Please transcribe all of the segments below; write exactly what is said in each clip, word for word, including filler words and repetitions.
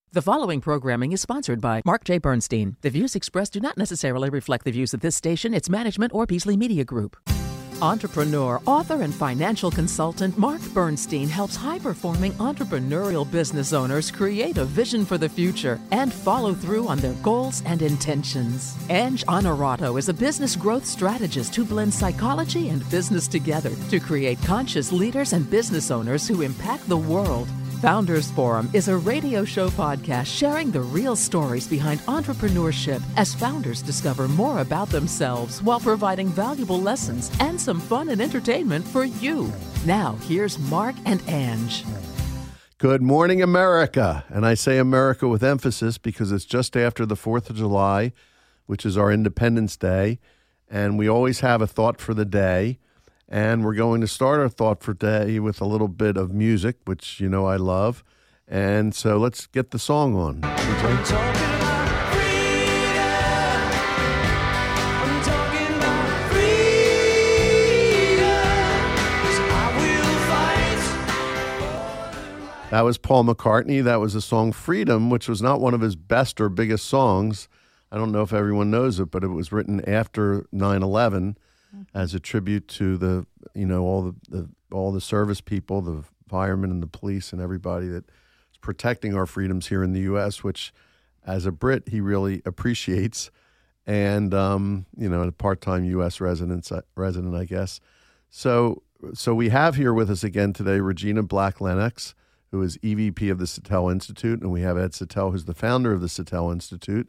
The following programming is sponsored by Mark J. Bernstein. The views expressed do not necessarily reflect the views of this station, its management, or Beasley Media Group. Entrepreneur, author, and financial consultant Mark Bernstein helps high-performing entrepreneurial business owners create a vision for the future and follow through on their goals and intentions. Ange Honorato is a business growth strategist who blends psychology and business together to create conscious leaders and business owners who impact the world. Founders Forum is a radio show podcast sharing the real stories behind entrepreneurship as founders discover more about themselves while providing valuable lessons and some fun and entertainment for you. Now, here's Mark and Ange. Good morning, America. And I say America with emphasis because it's just after the fourth of July, which is our Independence Day, and we always have a thought for the day. And we're going to start our thought for today with a little bit of music, which you know I love. And so let's get the song on. I'm talking about freedom. I'm talking about freedom. 'Cause I will fight. That was Paul McCartney. That was the song Freedom, which was not one of his best or biggest songs. I don't know if everyone knows it, but it was written after nine eleven. As a tribute to the, you know, all the, the all the service people, the firemen and the police and everybody that is protecting our freedoms here in the U S, which as a Brit, he really appreciates. And, um, you know, a part-time U S resident, resident, I guess. So so we have here with us again today Regina Black-Lennox, who is E V P of the Satel Institute, and we have Ed Satel, who's the founder of the Satel Institute.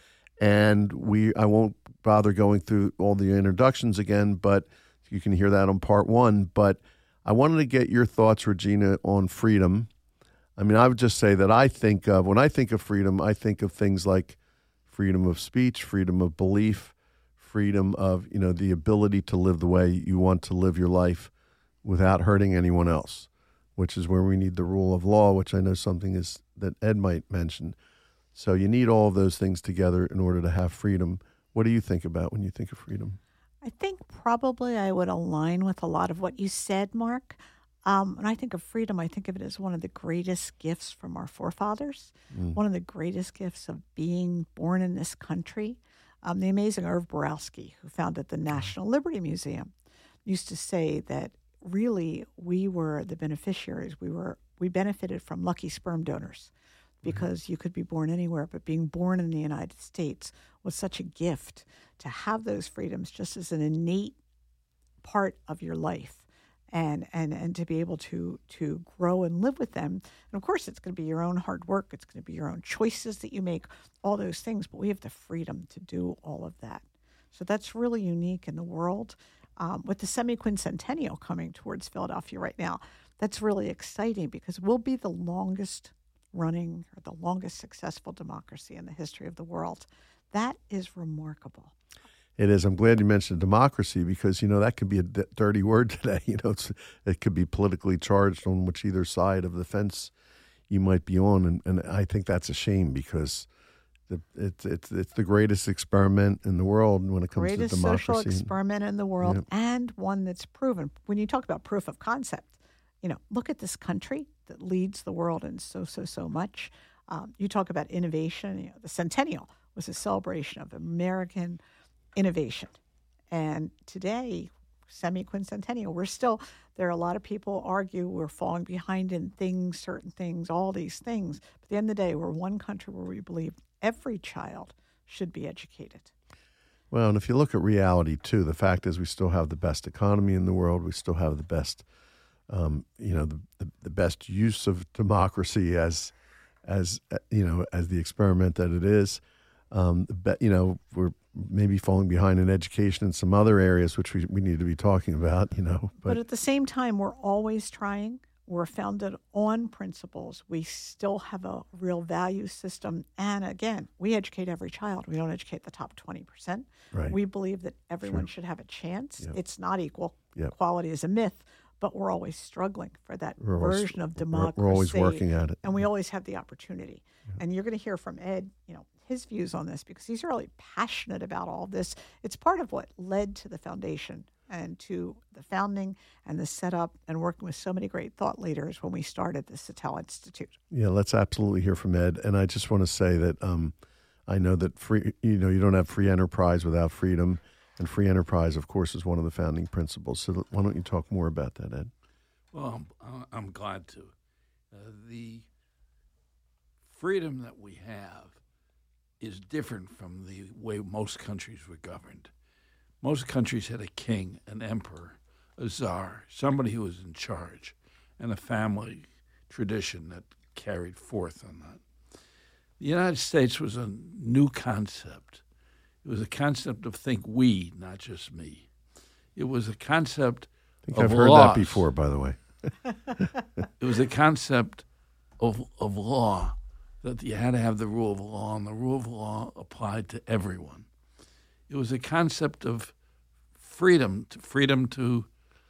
And we, I won't bother going through all the introductions again, but you can hear that on part one. But I wanted to get your thoughts, Regina, on freedom. I mean, I would just say that I think of, when I think of freedom, I think of things like freedom of speech, freedom of belief, freedom of, you know, the ability to live the way you want to live your life without hurting anyone else, which is where we need the rule of law, which I know something is that Ed might mention. So you need all of those things together in order to have freedom. What do you think about when you think of freedom? I think probably I would align with a lot of what you said, Mark. Um, when I think of freedom, I think of it as one of the greatest gifts from our forefathers, mm. one of the greatest gifts of being born in this country. Um, the amazing Irv Borowski, who founded the National Liberty Museum, used to say that really we were the beneficiaries. We were we benefited from lucky sperm donors, because you could be born anywhere, but being born in the United States was such a gift to have those freedoms just as an innate part of your life, and and and to be able to to grow and live with them. And of course, it's going to be your own hard work. It's going to be your own choices that you make, all those things, but we have the freedom to do all of that. So that's really unique in the world. Um, with the semi-quincentennial coming towards Philadelphia right now, that's really exciting because we'll be the longest running or the longest successful democracy in the history of the world. That is remarkable. It is. I'm glad you mentioned democracy because, you know, that could be a d- dirty word today. You know, it's, it could be politically charged on which either side of the fence you might be on. And, and I think that's a shame because the, it's, it's, it's the greatest experiment in the world when it comes greatest to democracy. Greatest social experiment in the world, Yep. and one that's proven. When you talk about proof of concept, you know, look at this country that leads the world in so, so, so much. Um, you talk about innovation. You know, the centennial was a celebration of American innovation. And today, semi-quincentennial, we're still, there are a lot of people argue we're falling behind in things, certain things, all these things. But at the end of the day, we're one country where we believe every child should be educated. Well, and if you look at reality, too, the fact is we still have the best economy in the world. We still have the best Um, you know, the, the the best use of democracy as, as uh, you know, as the experiment that it is. Um, but, you know, we're maybe falling behind in education in some other areas, which we, we need to be talking about, you know. But, but at the same time, we're always trying. We're founded on principles. We still have a real value system. And again, we educate every child. We don't educate the top twenty percent. Right. We believe that everyone Sure. should have a chance. Yep. It's not equal. Yep. Equality is a myth. But we're always struggling for that We're always- version of we're- democracy. we're always working at it. And we always have the opportunity. And you're going to hear from Ed, you know, his views on this because he's really passionate about all this. It's part of what led to the foundation and to the founding and the setup and working with so many great thought leaders when we started the Satel Institute. Yeah, let's absolutely hear from Ed. And I just want to say that um, I know that free, you know, you don't have free enterprise without freedom, and free enterprise, of course, is one of the founding principles. So why don't you talk more about that, Ed? Well, I'm, I'm glad to. Uh, the freedom that we have is different from the way most countries were governed. Most countries had a king, an emperor, a czar, somebody who was in charge, and a family tradition that carried forth on that. The United States was a new concept. It was a concept of think we, not just me. It was a concept I think of I've heard laws. that before, by the way. It was a concept of of law, that you had to have the rule of law, and the rule of law applied to everyone. It was a concept of freedom, to freedom to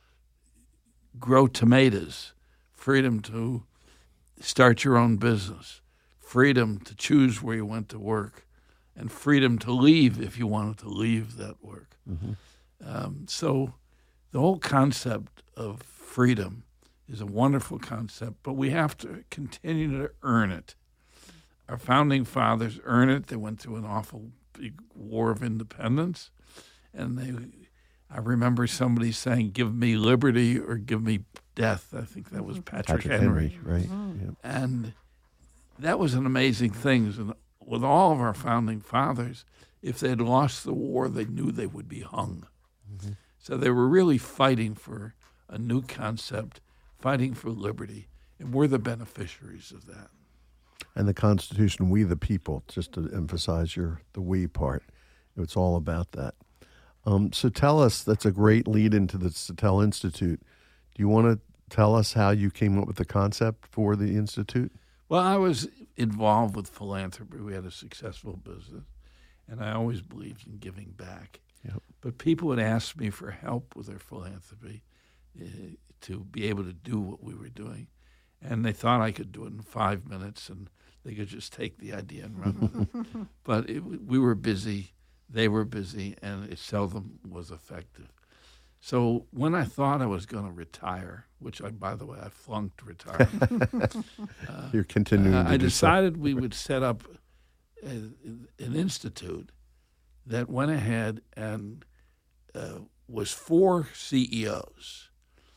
grow tomatoes, freedom to start your own business, freedom to choose where you went to work, and freedom to leave if you wanted to leave that work. Mm-hmm. Um, so the whole concept of freedom is a wonderful concept, but we have to continue to earn it. Our founding fathers earned it. They went through an awful big war of independence, and they. I remember somebody saying, "Give me liberty or give me death." I think that was Patrick, Patrick Henry. Henry, right? Mm-hmm. Yeah. And that was an amazing thing. And with all of our founding fathers, if they'd lost the war, they knew they would be hung. Mm-hmm. So they were really fighting for a new concept, fighting for liberty, and we're the beneficiaries of that. And the Constitution, we the people, just to emphasize your the we part. It's all about that. Um, so tell us, that's a great lead into the Satel Institute. Do you want to tell us how you came up with the concept for the Institute? Well, I was involved with philanthropy. We had a successful business, and I always believed in giving back. Yep. But people would ask me for help with their philanthropy uh, to be able to do what we were doing. And they thought I could do it in five minutes, and they could just take the idea and run with it. But it, we were busy, they were busy, and it seldom was effective. So when I thought I was going to retire, which I, by the way, I flunked retirement, uh, You're continuing uh, to I do so. decided we would set up a, an institute that went ahead and uh, was for C E Os,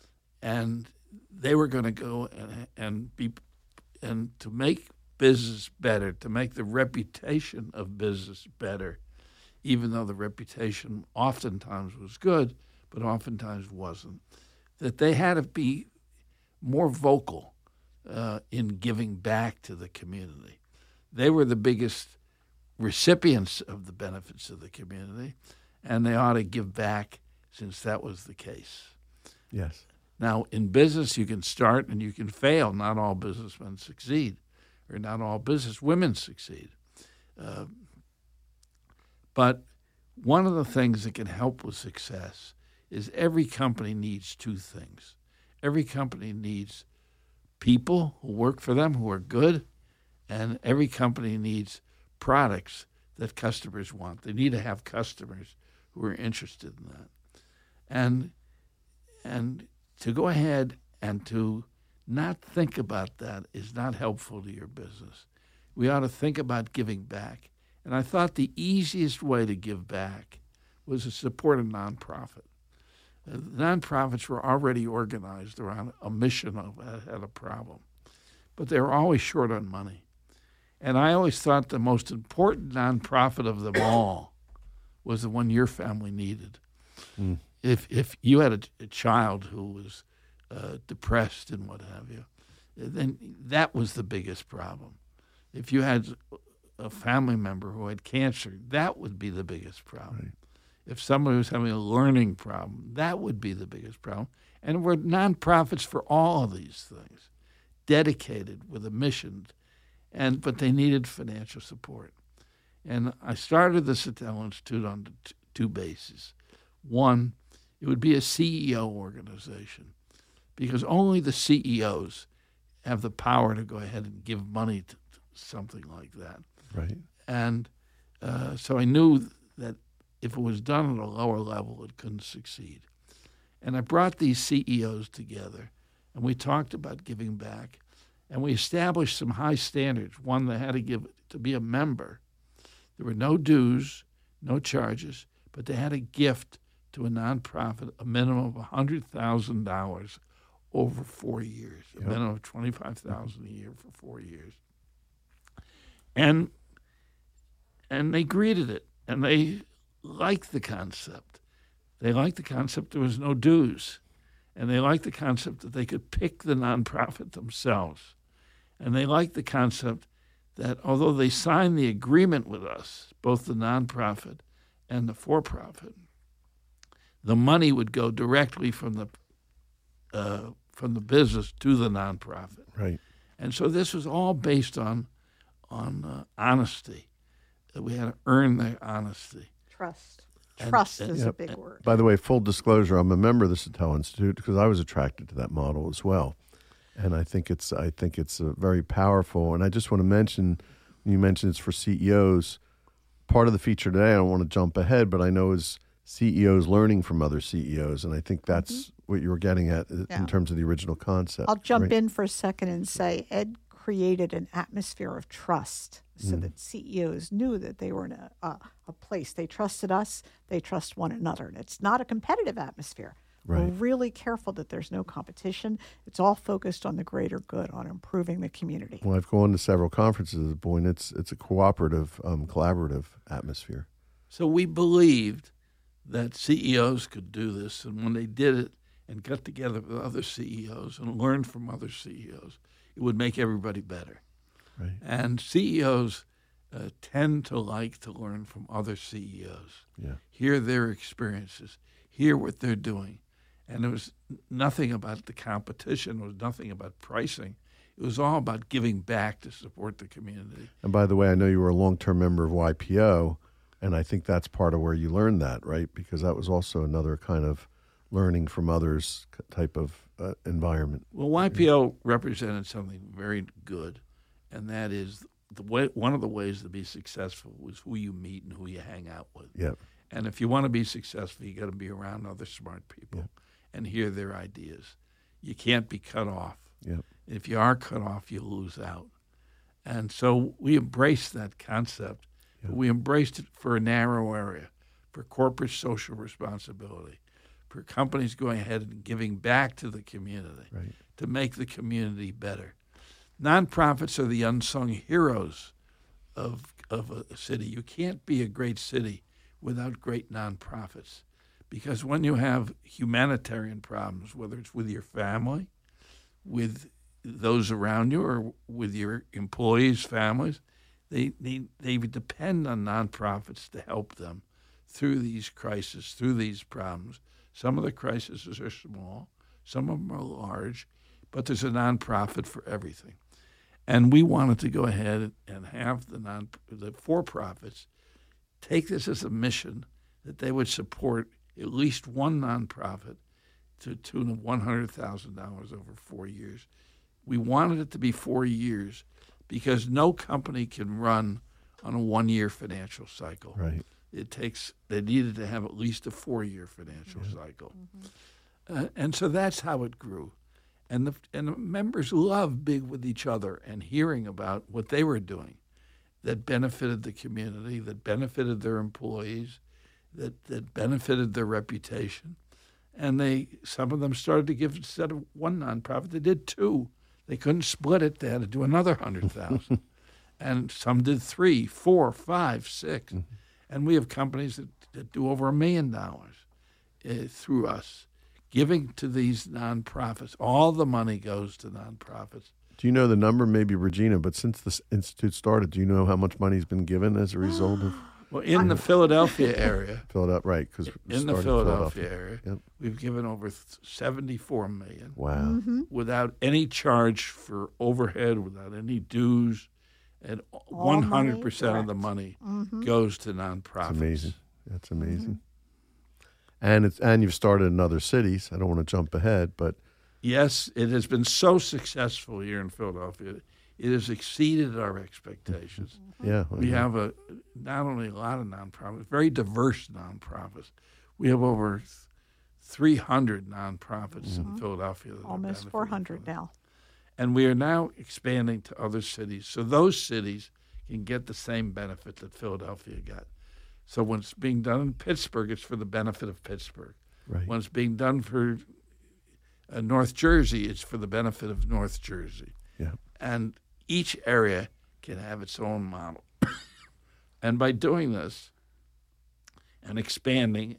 and they were going to go and, and be and to make business better, to make the reputation of business better, even though the reputation oftentimes was good, but oftentimes wasn't, that they had to be more vocal uh, in giving back to the community. They were the biggest recipients of the benefits of the community, and they ought to give back since that was the case. Yes. Now, in business, you can start and you can fail. Not all businessmen succeed, or not all business women succeed. Uh, but one of the things that can help with success is every company needs two things. Every company needs people who work for them who are good, and every company needs products that customers want. They need to have customers who are interested in that. And and to go ahead and to not think about that is not helpful to your business. We ought to think about giving back. And I thought the easiest way to give back was to support a nonprofit. Uh, nonprofits were already organized around a mission that had a problem, but they were always short on money. And I always thought the most important nonprofit of them all was the one your family needed. Mm. If if you had a, a child who was uh, depressed and what have you, then that was the biggest problem. If you had a family member who had cancer, that would be the biggest problem. Right. If somebody was having a learning problem, that would be the biggest problem. And we're nonprofits for all of these things, dedicated with a mission, and but they needed financial support. And I started the Satel Institute on t- two bases. One, it would be a C E O organization, because only the C E Os have the power to go ahead and give money to, to something like that. Right. And uh, so I knew that if it was done at a lower level, it couldn't succeed. And I brought these C E Os together, and we talked about giving back, and we established some high standards. One, they had to give to be a member. There were no dues, no charges, but they had a gift to a nonprofit a minimum of one hundred thousand dollars over four years, a Yep. minimum of twenty-five thousand dollars a year for four years. And and they greeted it, and they liked the concept. They liked the concept there was no dues, and they liked the concept that they could pick the nonprofit themselves. And they liked the concept that although they signed the agreement with us, both the nonprofit and the for-profit, the money would go directly from the uh, from the business to the nonprofit. Right. And so this was all based on on uh, honesty. That we had to earn their honesty. Trust. And- Trust and- is a Yep. big word. By the way, full disclosure, I'm a member of the Sattel Institute because I was attracted to that model as well, and I think it's I think it's uh, very powerful. And I just want to mention, you mentioned it's for C E Os. Part of the feature today, I don't want to jump ahead, but I know is C E Os learning from other C E Os, and I think that's what you were getting at uh, Yeah. in terms of the original concept. I'll jump right? in for a second and say Ed created an atmosphere of trust so Mm. that C E Os knew that they were in a, a, a place. They trusted us, they trust one another. And it's not a competitive atmosphere. We're Right. really careful that there's no competition. It's all focused on the greater good, on improving the community. Well, I've gone to several conferences at Boyne. It's it's a cooperative, um, collaborative atmosphere. So we believed that C E Os could do this, and when they did it and got together with other C E Os and learned from other C E Os, it would make everybody better. Right. And C E Os uh, tend to like to learn from other C E Os, Yeah. hear their experiences, hear what they're doing. And it was nothing about the competition, it was nothing about pricing. It was all about giving back to support the community. And by the way, I know you were a long-term member of Y P O, and I think that's part of where you learned that, right? Because that was also another kind of learning from others type of uh, environment. Well, Y P O represented something very good, and that is the way. One of the ways to be successful was who you meet and who you hang out with. Yeah. And if you want to be successful, you got to be around other smart people and hear their ideas. You can't be cut off. Yeah. If you are cut off, you lose out. And so we embraced that concept. But we embraced it for a narrow area, for corporate social responsibility, for companies going ahead and giving back to the community Right. to make the community better. Nonprofits are the unsung heroes of, of a city. You can't be a great city without great nonprofits, because when you have humanitarian problems, whether it's with your family, with those around you, or with your employees' families, they, they, they depend on nonprofits to help them through these crises, through these problems. Some of the crises are small, some of them are large, but there's a nonprofit for everything. And we wanted to go ahead and have the non the for-profits take this as a mission that they would support at least one nonprofit to the tune of one hundred thousand dollars over four years. We wanted it to be four years because no company can run on a one-year financial cycle. Right. It takes, they needed to have at least a four-year financial cycle. Uh, and so that's how it grew. And the, and the members loved being with each other and hearing about what they were doing that benefited the community, that benefited their employees, that, that benefited their reputation. And they, some of them started to give, instead of one nonprofit, they did two. They couldn't split it. They had to do another one hundred thousand. And some did three, four, five, six. Mm-hmm. And we have companies that, that do over a million dollars uh, through us, giving to these nonprofits. All the money goes to nonprofits. Do you know the number? Maybe Regina, but since this institute started, do you know how much money's been given as a result of Well, in the Philadelphia area, Philadelphia? Right, because in the Philadelphia area, Yep. we've given over seventy-four million Wow. without any charge for overhead, without any dues, and All one hundred percent money of the direct. money goes to nonprofits. It's amazing. That's amazing. And it's and you've started in other cities. I don't want to jump ahead, but Yes, it has been so successful here in Philadelphia. It has exceeded our expectations. yeah, We have a not only a lot of nonprofits, very diverse nonprofits. We have over three hundred nonprofits in Philadelphia. that are Almost benefiting four from hundred it. now. And we are now expanding to other cities, so those cities can get the same benefit that Philadelphia got. So when it's being done in Pittsburgh, it's for the benefit of Pittsburgh. Right. When it's being done for uh, North Jersey, it's for the benefit of North Jersey. Yeah. And each area can have its own model. And by doing this and expanding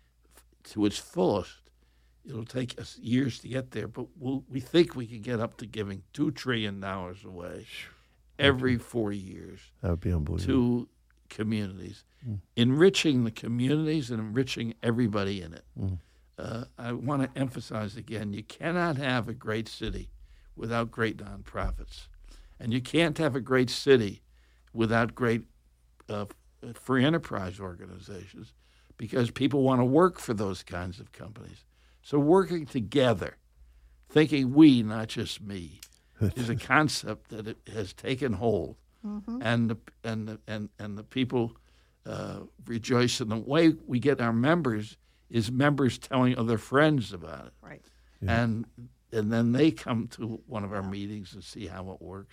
to its fullest, it'll take us years to get there, but we'll, we think we can get up to giving two trillion dollars away every four years That would be unbelievable. to communities, enriching the communities and enriching everybody in it. Uh, I want to emphasize again, you cannot have a great city without great nonprofits. And you can't have a great city without great uh, free enterprise organizations, because people want to work for those kinds of companies. So working together, thinking we, not just me, is a concept that it has taken hold. Mm-hmm. And the, and the, and and the people uh, rejoice. And the way we get our members is members telling other friends about it, Right. Yeah. and and then they come to one of our meetings and see how it works.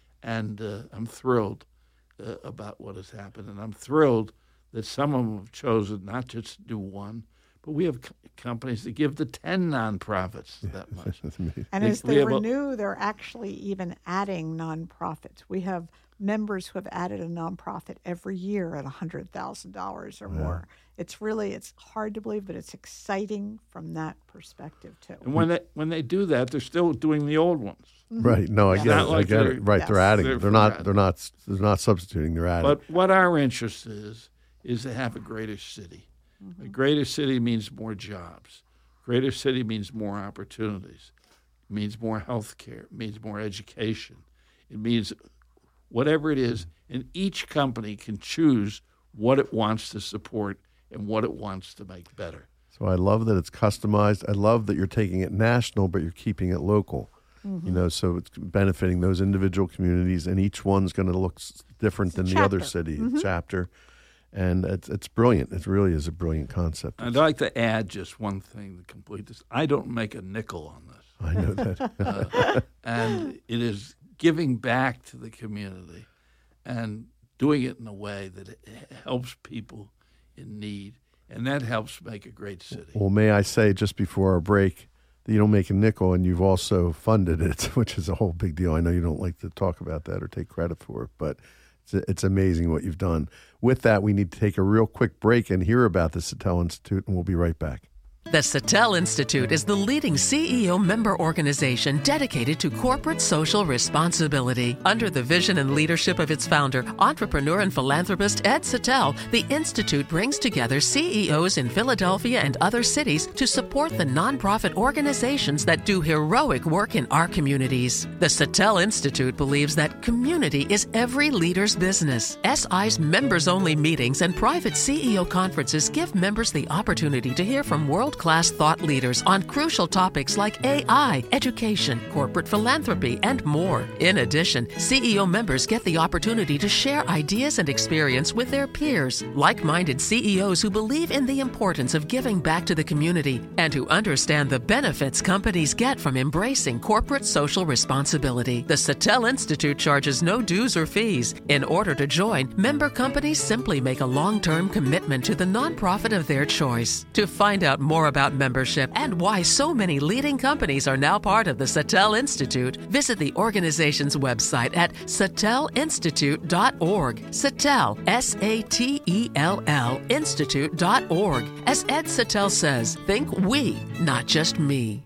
And uh, I'm thrilled uh, about what has happened, and I'm thrilled that some of them have chosen not just to do one, but we have co- companies that give to ten nonprofits that much. That's amazing. And We- as we they have a- renew, they're actually even adding nonprofits. We have members who have added a nonprofit every year at one hundred thousand dollars or more. It's really, it's hard to believe, but it's exciting from that perspective, too. And when they when they do that, they're still doing the old ones. Right. No, I Yeah. get Not it. like I get they're- it. Right. They're Yes. adding. They're They're, not. adding. They're not. They're not substituting. They're adding. But what our interest is, is to have a greater city. A greater city means more jobs. Greater city means more opportunities. It means more health care. It means more education. It means whatever it is. And each company can choose what it wants to support and what it wants to make better. So I love that it's customized. I love that you're taking it national, but you're keeping it local. You know, so it's benefiting those individual communities, and each one's going to look s- different than the other chapter. city a chapter. And it's it's brilliant. It really is a brilliant concept. I'd like to add just one thing to complete this. I don't make a nickel on this. I know that. uh, and it is giving back to the community and doing it in a way that it helps people in need, and that helps make a great city. Well, may I say just before our break that you don't make a nickel, and you've also funded it, which is a whole big deal. I know you don't like to talk about that or take credit for it, but it's, it's amazing what you've done. With that, we need to take a real quick break and hear about the Satel Institute, and we'll be right back. The Satel Institute is the leading C E O member organization dedicated to corporate social responsibility. Under the vision and leadership of its founder, entrepreneur and philanthropist Ed Satel, the Institute brings together C E Os in Philadelphia and other cities to support the nonprofit organizations that do heroic work in our communities. The Satel Institute believes that community is every leader's business. S I's members-only meetings and private C E O conferences give members the opportunity to hear from world world-class thought leaders on crucial topics like A I, education, corporate philanthropy, and more. In addition, C E O members get the opportunity to share ideas and experience with their peers, like-minded C E Os who believe in the importance of giving back to the community and who understand the benefits companies get from embracing corporate social responsibility. The Satel Institute charges no dues or fees. In order to join, member companies simply make a long-term commitment to the nonprofit of their choice. To find out more about membership and why so many leading companies are now part of the Satel Institute, visit the organization's website at satel institute dot org. Satel, S A T E L L, institute dot org. As Ed Satel says, think we, not just me.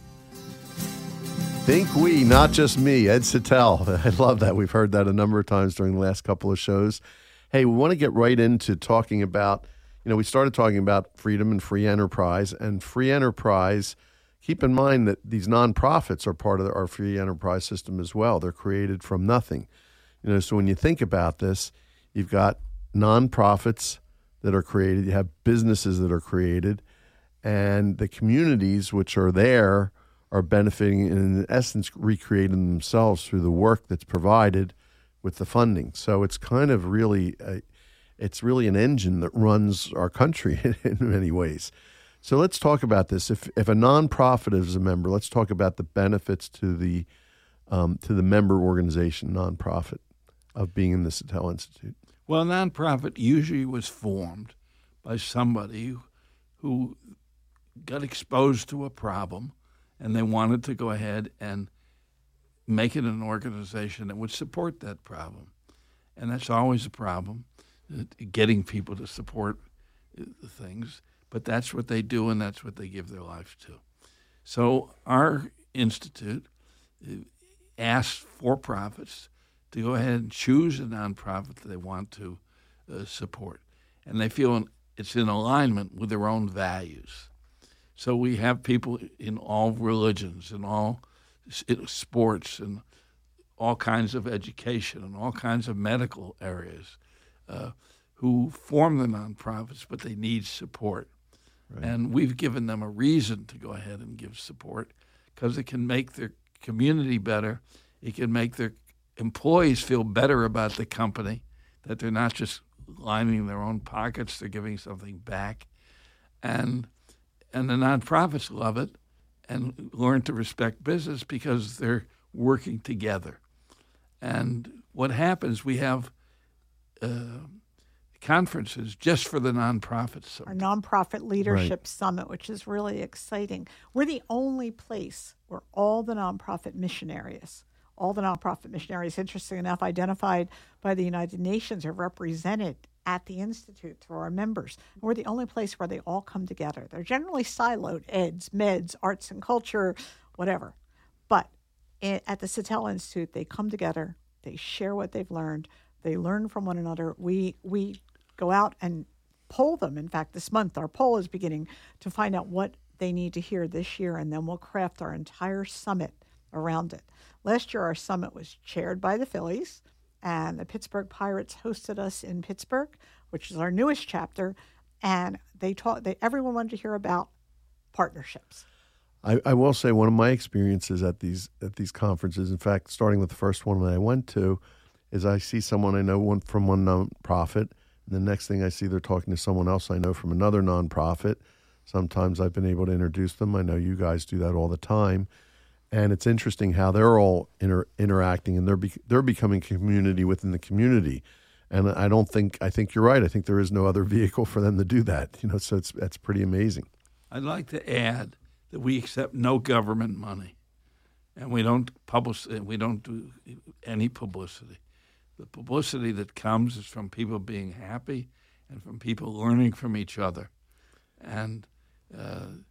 Think we, not just me. Ed Satel. I love that. We've heard that a number of times during the last couple of shows. Hey, we want to get right into talking about, you know, we started talking about freedom and free enterprise. And free enterprise, keep in mind that these nonprofits are part of our free enterprise system as well. They're created from nothing. You know, so when you think about this, you've got nonprofits that are created, you have businesses that are created, and the communities which are there are benefiting and in essence recreating themselves through the work that's provided with the funding. So it's kind of really, a, it's really an engine that runs our country in, in many ways. So let's talk about this. If if a nonprofit is a member, let's talk about the benefits to the um, to the member organization, nonprofit, of being in the Satel Institute. Well, a nonprofit usually was formed by somebody who got exposed to a problem, and they wanted to go ahead and make it an organization that would support that problem. And that's always a problem, getting people to support the things. But that's what they do, and that's what they give their life to. So our institute asks for-profits to go ahead and choose a nonprofit that they want to uh, support. And they feel it's in alignment with their own values. So we have people in all religions, in all sports, and all kinds of education, and all kinds of medical areas uh, who form the nonprofits, but they need support. Right. And we've given them a reason to go ahead and give support because it can make their community better. It can make their employees feel better about the company, that they're not just lining their own pockets, they're giving something back. And and the nonprofits love it and learn to respect business because they're working together. And what happens, we have uh, conferences just for the nonprofits. Our Nonprofit Leadership Right. Summit, which is really exciting. We're the only place where all the nonprofit mission areas, all the nonprofit mission areas, interesting enough, identified by the United Nations, are represented at the Institute through our members. We're the only place where they all come together. They're generally siloed, eds, meds, arts and culture, whatever. But i- at the Satel Institute, they come together, they share what they've learned, they learn from one another. We we go out and poll them. In fact, this month our poll is beginning to find out what they need to hear this year, and then we'll craft our entire summit around it. Last year, our summit was chaired by the Phillies, and the Pittsburgh Pirates hosted us in Pittsburgh, which is our newest chapter, and they taught. They everyone wanted to hear about partnerships. I, I will say one of my experiences at these at these conferences, in fact, starting with the first one that I went to, is I see someone I know one from one nonprofit, and the next thing I see, they're talking to someone else I know from another nonprofit. Sometimes I've been able to introduce them. I know you guys do that all the time. And it's interesting how they're all inter- interacting, and they're be- they're becoming community within the community. And I don't think I think you're right. I think there is no other vehicle for them to do that. You know, so it's that's pretty amazing. I'd like to add that we accept no government money, and we don't publish. We don't do any publicity. The publicity that comes is from people being happy and from people learning from each other, and uh,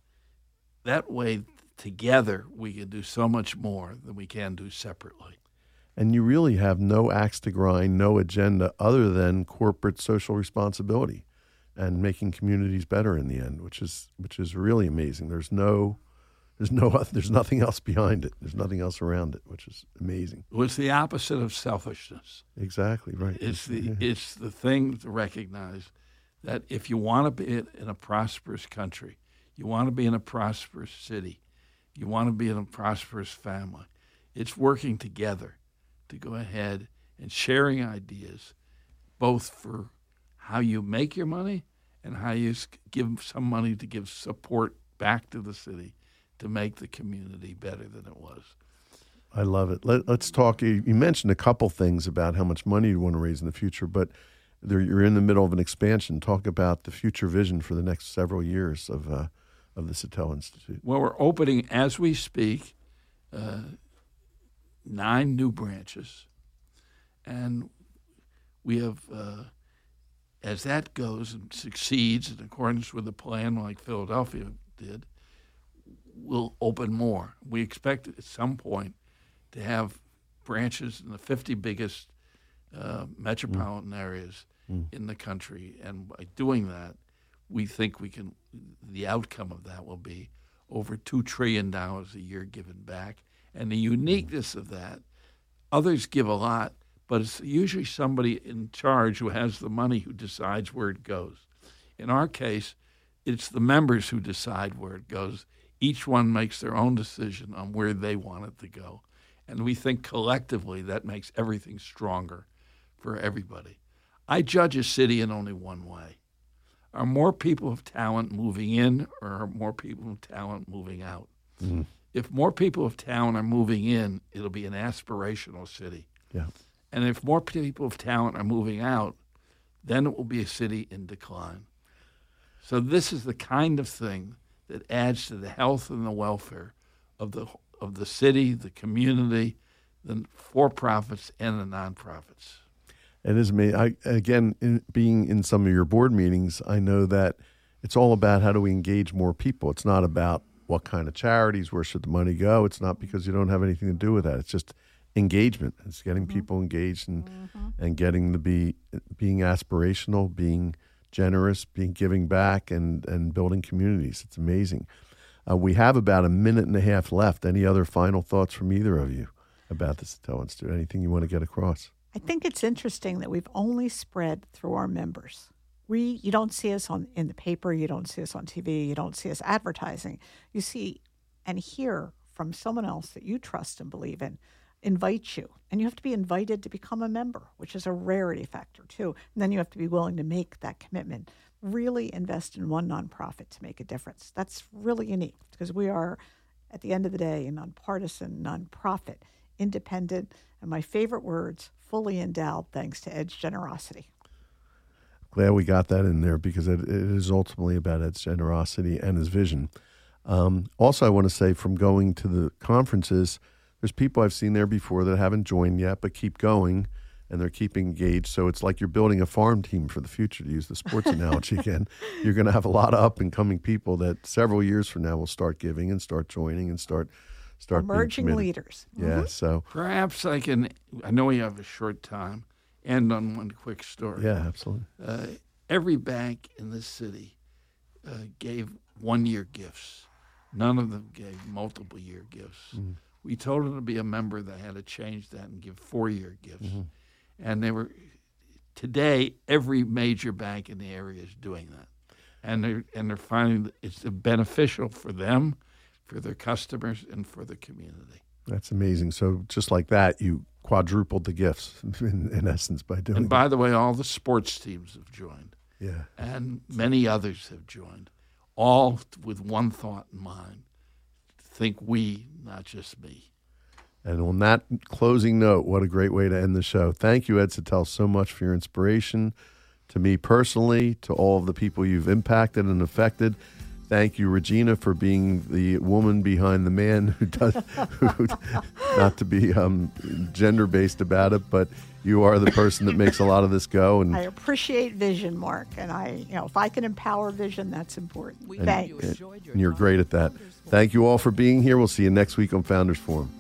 that way. Together, we can do so much more than we can do separately. And you really have no axe to grind, no agenda other than corporate social responsibility and making communities better in the end, which is which is really amazing. There's no there's no there's nothing else behind it. There's nothing else around it, which is amazing. It's the opposite of selfishness. Exactly right. It's the it's the thing to recognize that if you want to be in a prosperous country, you want to be in a prosperous city, you want to be in a prosperous family, it's working together to go ahead and sharing ideas, both for how you make your money and how you give some money to give support back to the city to make the community better than it was. I love it. Let, let's talk. You you mentioned a couple things about how much money you want to raise in the future, but there, you're in the middle of an expansion. Talk about the future vision for the next several years of uh, of the Satel Institute. Well, we're opening, as we speak, uh, nine new branches. And we have, uh, as that goes and succeeds in accordance with the plan like Philadelphia did, we'll open more. We expect at some point to have branches in the fifty biggest uh, metropolitan mm. areas mm. in the country. And by doing that, we think we can, the outcome of that will be over two trillion dollars a year given back. And the uniqueness of that, others give a lot, but it's usually somebody in charge who has the money who decides where it goes. In our case, it's the members who decide where it goes. Each one makes their own decision on where they want it to go. And we think collectively that makes everything stronger for everybody. I judge a city in only one way. Are more people of talent moving in, or are more people of talent moving out? Mm. If more people of talent are moving in, it'll be an aspirational city. Yeah. And if more people of talent are moving out, then it will be a city in decline. So this is the kind of thing that adds to the health and the welfare of the of the city, the community, the for-profits, and the nonprofits. It is me. I again, in, being in some of your board meetings, I know that it's all about how do we engage more people. It's not about what kind of charities, where should the money go. It's not because you don't have anything to do with that. It's just engagement. It's getting mm-hmm. people engaged and mm-hmm. and getting to be being aspirational, being generous, being giving back, and and building communities. It's amazing. Uh, we have about a minute and a half left. Any other final thoughts from either of you about the Sotelo Institute? Anything you want to get across? I think it's interesting that we've only spread through our members. We, you don't see us on in the paper, you don't see us on T V, you don't see us advertising. You see and hear from someone else that you trust and believe in, invite you. And you have to be invited to become a member, which is a rarity factor too. And then you have to be willing to make that commitment. Really invest in one nonprofit to make a difference. That's really unique because we are, at the end of the day, a nonpartisan nonprofit, independent, and my favorite words, fully endowed thanks to Ed's generosity. Glad we got that in there because it, it is ultimately about Ed's generosity and his vision. Um, also, I want to say from going to the conferences, there's people I've seen there before that haven't joined yet but keep going, and they're keeping engaged. So it's like you're building a farm team for the future, to use the sports analogy again. You're going to have a lot of up-and-coming people that several years from now will start giving and start joining and start start emerging being leaders. Yeah, mm-hmm. so perhaps I can, I know we have a short time, end on one quick story. Yeah, absolutely. Uh, every bank in this city uh, gave one-year gifts. None of them gave multiple-year gifts. Mm-hmm. We told them to be a member, they had to change that and give four-year gifts. Mm-hmm. And they were, today, every major bank in the area is doing that. And they're, and they're finding that it's beneficial for them, for their customers, and for the community. That's amazing. So just like that, you quadrupled the gifts, in, in essence, by doing And by that. the way, all the sports teams have joined. Yeah. And many others have joined, all with one thought in mind. Think we, not just me. And on that closing note, what a great way to end the show. Thank you, Ed Sotelo, so much for your inspiration, to me personally, to all of the people you've impacted and affected. Thank you, Regina, for being the woman behind the man who does, who, not to be um, gender-based about it, but you are the person that makes a lot of this go. And I appreciate vision, Mark, and I, you know, if I can empower vision, that's important. and, Thanks. and, and you're great at that. Thank you all for being here. We'll see you next week on Founders Forum.